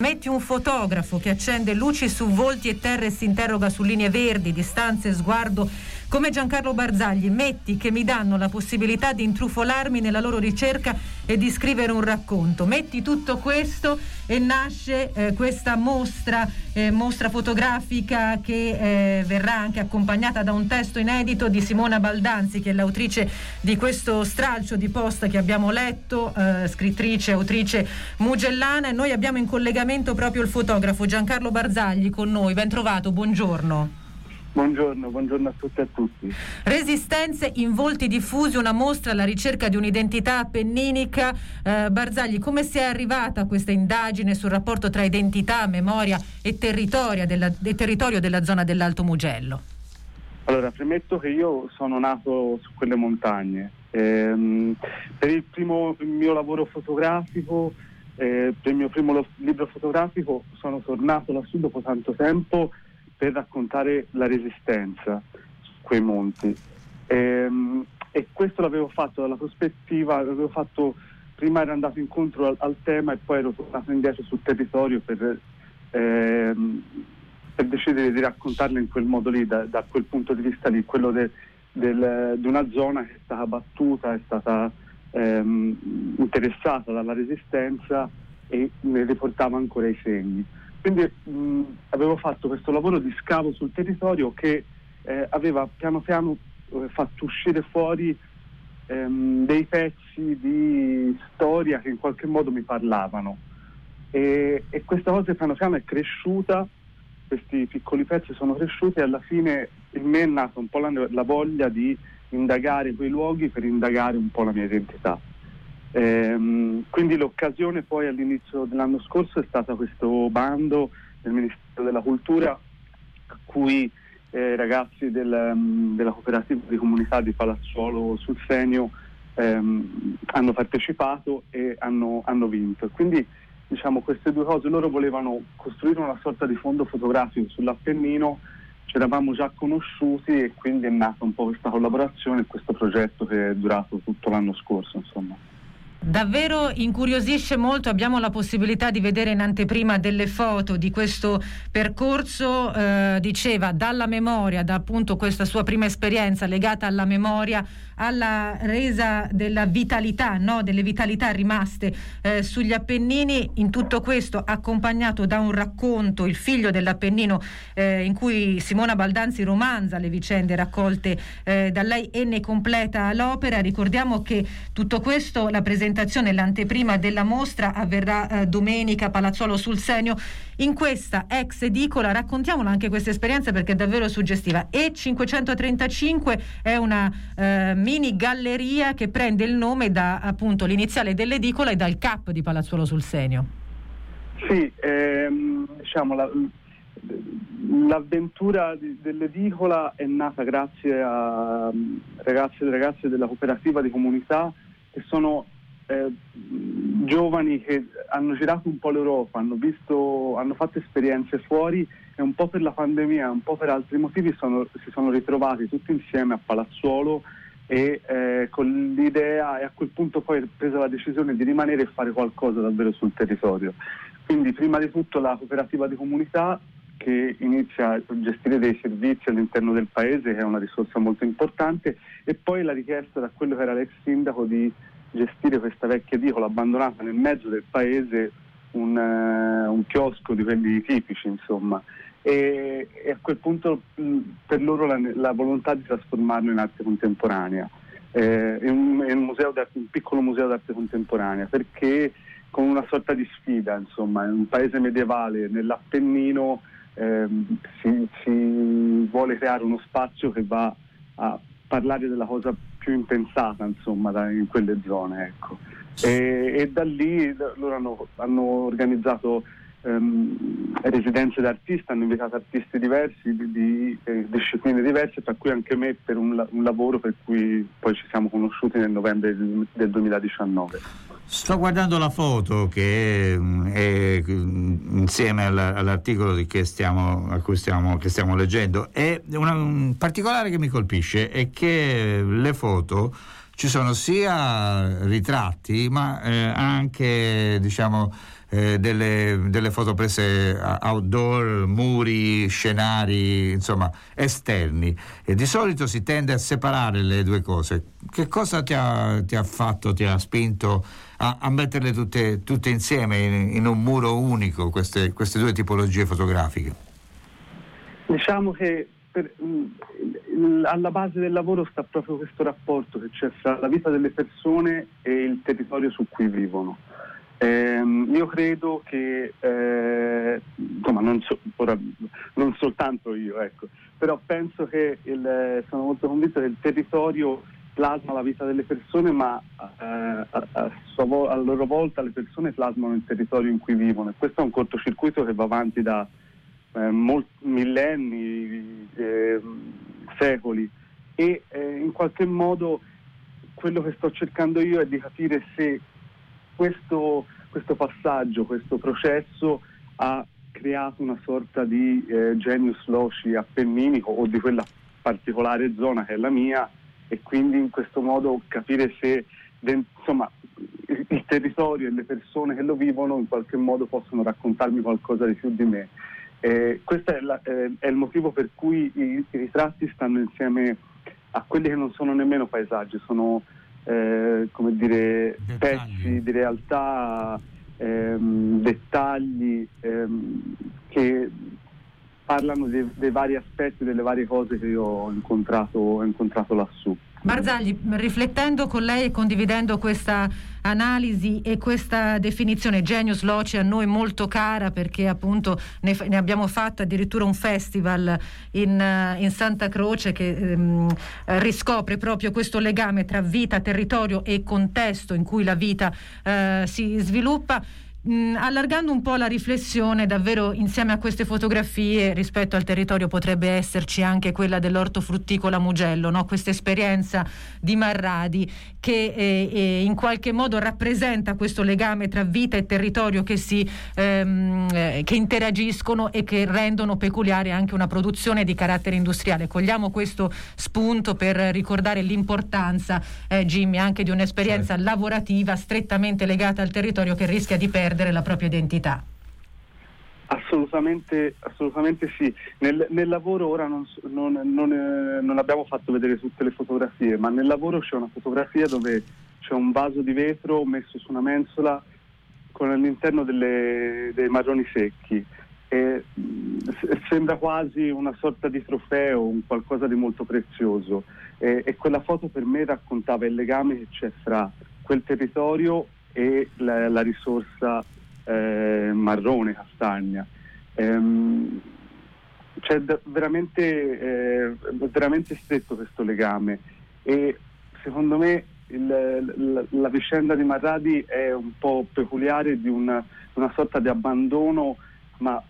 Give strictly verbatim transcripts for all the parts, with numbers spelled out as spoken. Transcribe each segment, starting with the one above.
metti un fotografo che accende luci su volti e terre e si interroga su linee verdi, distanze, sguardo, come Giancarlo Barzagli, metti che mi danno la possibilità di intrufolarmi nella loro ricerca e di scrivere un racconto. Metti tutto questo e nasce eh, questa mostra, eh, mostra fotografica che eh, verrà anche accompagnata da un testo inedito di Simona Baldanzi, che è l'autrice di questo stralcio di posta che abbiamo letto, eh, scrittrice, autrice mugellana, e noi abbiamo in collegamento proprio il fotografo Giancarlo Barzagli con noi. Ben trovato, buongiorno. Buongiorno, buongiorno a tutti e a tutti. Resistenze in volti diffusi, una mostra alla ricerca di un'identità appenninica. Eh, Barzagli, come si è arrivata a questa indagine sul rapporto tra identità, memoria e territorio della, e territorio della zona dell'Alto Mugello? Allora, premetto che io sono nato su quelle montagne. Ehm, per il primo il mio lavoro fotografico, eh, per il mio primo lo, libro fotografico, sono tornato lassù dopo tanto tempo per raccontare la resistenza su quei monti. Ehm, e questo l'avevo fatto dalla prospettiva, l'avevo fatto, prima ero andato incontro al, al tema e poi ero tornato indietro sul territorio per, ehm, per decidere di raccontarlo in quel modo lì, da, da quel punto di vista lì, quello de, del, di una zona che è stata battuta, è stata ehm, interessata dalla resistenza e ne riportava ancora i segni. Quindi mh, avevo fatto questo lavoro di scavo sul territorio che eh, aveva piano piano eh, fatto uscire fuori ehm, dei pezzi di storia che in qualche modo mi parlavano, e, e questa cosa piano piano è cresciuta, questi piccoli pezzi sono cresciuti e alla fine in me è nata un po' la, la voglia di indagare quei luoghi per indagare un po' la mia identità. Ehm, quindi l'occasione poi all'inizio dell'anno scorso è stata questo bando del Ministero della Cultura a cui eh, ragazzi del, um, della cooperativa di comunità di Palazzuolo sul Senio ehm, hanno partecipato e hanno, hanno vinto. E quindi diciamo queste due cose, loro volevano costruire una sorta di fondo fotografico sull'Appennino, ci eravamo già conosciuti e quindi è nata un po' questa collaborazione e questo progetto che è durato tutto l'anno scorso, insomma. Davvero incuriosisce molto, abbiamo la possibilità di vedere in anteprima delle foto di questo percorso, eh, diceva dalla memoria, da appunto questa sua prima esperienza legata alla memoria, alla resa della vitalità, no? delle vitalità rimaste eh, sugli Appennini, in tutto questo accompagnato da un racconto, Il figlio dell'Appennino, eh, in cui Simona Baldanzi romanza le vicende raccolte eh, da lei e ne completa l'opera. Ricordiamo che tutto questo, la presentazione, l'anteprima della mostra avverrà eh, domenica a Palazzuolo sul Senio, in questa ex edicola. Raccontiamola anche questa esperienza perché è davvero suggestiva. E cinquecentotrentacinque è una eh, mini galleria che prende il nome da appunto l'iniziale dell'edicola e dal cap di Palazzuolo sul Senio. Sì, ehm, diciamo la, l'avventura di, dell'edicola è nata grazie a ragazzi e ragazze della cooperativa di comunità che sono Eh, giovani che hanno girato un po' l'Europa, hanno visto, hanno fatto esperienze fuori e un po' per la pandemia, un po' per altri motivi sono, si sono ritrovati tutti insieme a Palazzuolo e eh, con l'idea, e a quel punto poi presa la decisione di rimanere e fare qualcosa davvero sul territorio. Quindi prima di tutto la cooperativa di comunità che inizia a gestire dei servizi all'interno del paese, che è una risorsa molto importante, e poi la richiesta da quello che era l'ex sindaco di gestire questa vecchia edicola abbandonata nel mezzo del paese, un, uh, un chiosco di quelli tipici, insomma, e, e a quel punto mh, per loro la, la volontà di trasformarlo in arte contemporanea, eh, in, un, in un, museo d'arte, un piccolo museo d'arte contemporanea, perché con una sorta di sfida, insomma, in un paese medievale nell'Appennino eh, si, si vuole creare uno spazio che va a parlare della cosa più impensata, insomma, da, in quelle zone, ecco. E, e da lì loro hanno, hanno organizzato um, residenze d'artista, hanno invitato artisti diversi di, di eh, discipline diverse, tra cui anche me per un, un lavoro per cui poi ci siamo conosciuti nel novembre del, del duemiladiciannove. Sto guardando la foto che è, è insieme all'articolo di che stiamo, a cui stiamo, che stiamo leggendo, e una, un particolare che mi colpisce è che le foto ci sono sia ritratti ma eh, anche diciamo eh, delle, delle foto prese outdoor, muri, scenari, insomma esterni, e di solito si tende a separare le due cose. Che cosa ti ha, ti ha fatto, ti ha spinto a, a metterle tutte, tutte insieme in, in un muro unico, queste, queste due tipologie fotografiche? Diciamo che per, mh, alla base del lavoro sta proprio questo rapporto che c'è fra la vita delle persone e il territorio su cui vivono. Ehm, io credo che, eh, insomma, non, so, ora, non soltanto io, ecco, però penso che il, sono molto convinto che il territorio plasma la vita delle persone, ma eh, a, a, sua, a loro volta le persone plasmano il territorio in cui vivono, e questo è un cortocircuito che va avanti da eh, molti millenni, eh, secoli, e eh, in qualche modo quello che sto cercando io è di capire se questo, questo passaggio, questo processo ha creato una sorta di eh, genius loci appenninico o di quella particolare zona che è la mia, e quindi in questo modo capire se insomma il, il territorio e le persone che lo vivono in qualche modo possono raccontarmi qualcosa di più di me. Eh, questo è, la, eh, è il motivo per cui i, i ritratti stanno insieme a quelli che non sono nemmeno paesaggi, sono eh, come dire dettagli, pezzi di realtà, ehm, dettagli ehm, che parlano dei, dei vari aspetti, delle varie cose che io ho incontrato, ho incontrato lassù. Barzagli, riflettendo con lei e condividendo questa analisi e questa definizione genius loci a noi molto cara, perché appunto ne, ne abbiamo fatto addirittura un festival in, in Santa Croce che ehm, riscopre proprio questo legame tra vita, territorio e contesto in cui la vita eh, si sviluppa. Mm, allargando un po' la riflessione, davvero insieme a queste fotografie rispetto al territorio potrebbe esserci anche quella dell'ortofrutticola Mugello, no? Questa esperienza di Marradi che eh, eh, in qualche modo rappresenta questo legame tra vita e territorio che si ehm, eh, che interagiscono e che rendono peculiare anche una produzione di carattere industriale. Cogliamo questo spunto per ricordare l'importanza, eh, Jimmy, anche di un'esperienza certo. lavorativa strettamente legata al territorio che rischia di perdere la propria identità. Assolutamente, assolutamente sì. Nel, nel lavoro ora non, non, non, eh, non abbiamo fatto vedere tutte le fotografie, ma nel lavoro c'è una fotografia dove c'è un vaso di vetro messo su una mensola con all'interno delle, dei marroni secchi. E, mh, sembra quasi una sorta di trofeo, un qualcosa di molto prezioso. E, e quella foto per me raccontava il legame che c'è fra quel territorio e la, la risorsa eh, marrone, castagna. Ehm, c'è da, veramente, eh, veramente stretto questo legame, e secondo me il, la, la vicenda di Marradi è un po' peculiare di una, una sorta di abbandono, ma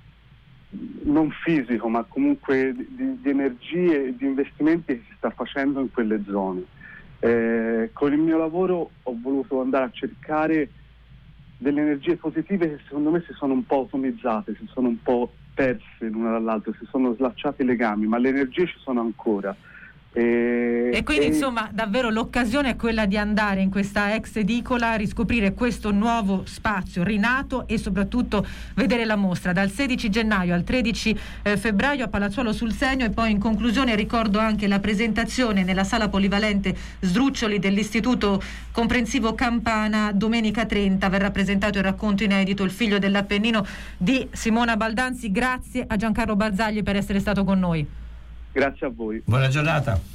non fisico, ma comunque di, di energie e di investimenti che si sta facendo in quelle zone. Eh, con il mio lavoro ho voluto andare a cercare delle energie positive che secondo me si sono un po' atomizzate, si sono un po' perse l'una dall'altra, si sono slacciati i legami, ma le energie ci sono ancora. E, e quindi e... insomma davvero l'occasione è quella di andare in questa ex edicola, riscoprire questo nuovo spazio rinato e soprattutto vedere la mostra dal sedici gennaio al tredici eh, febbraio a Palazzuolo sul Segno. E poi in conclusione ricordo anche la presentazione nella sala polivalente Sdruccioli dell'Istituto Comprensivo Campana domenica trenta. Verrà presentato il racconto inedito Il figlio dell'Appennino di Simona Baldanzi. Grazie a Giancarlo Barzagli per essere stato con noi. Grazie a voi. Buona giornata.